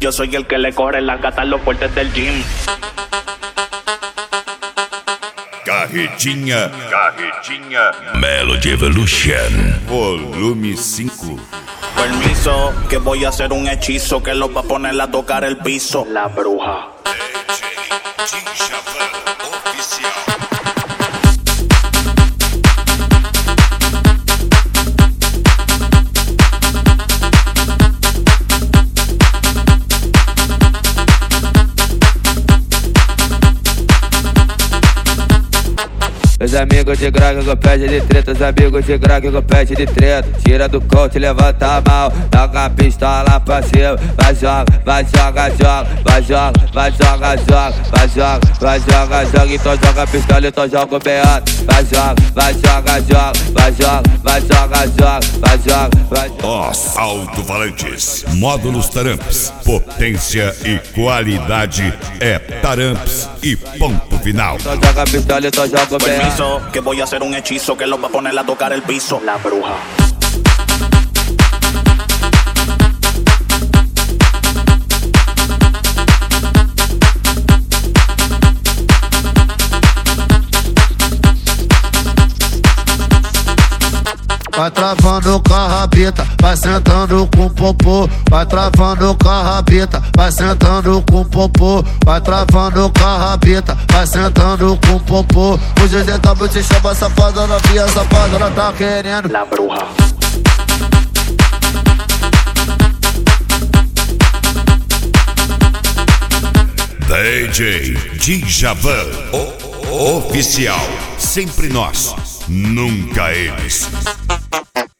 Yo soy el que le corre las gatas los fuertes del gym. Carretinha Melody Evolution Volume 5. Permiso, que voy a hacer un hechizo que los va a poner a tocar el piso. La bruja. Os amigos de crack com pede de treta, os amigos de crack com pede de treta. Tira do coach, levanta a mão, joga a pistola pra cima. Vai joga, vai joga, joga, vai joga, vai joga, joga, vai joga, vai joga, joga. Então joga a pistola, então joga o beato. Vai joga, vai joga, joga, vai joga, vai joga, joga, vai joga, vai joga. Os alto-falantes, módulos Taramps, potência e qualidade é Taramps e ponto final. Então joga a pistola, então joga o beato. Que voy a hacer un hechizo que los va a poner a tocar el piso. La bruja. Vai travando com a rabeta, vai sentando com popô. Vai travando com a rabeta, vai sentando com popô. Vai travando com a rabeta, vai sentando com popô. O GZW te chama safada, novinha safada, ela tá querendo. La bruja. DJ Djavan, oficial. Sempre nós, nunca eles.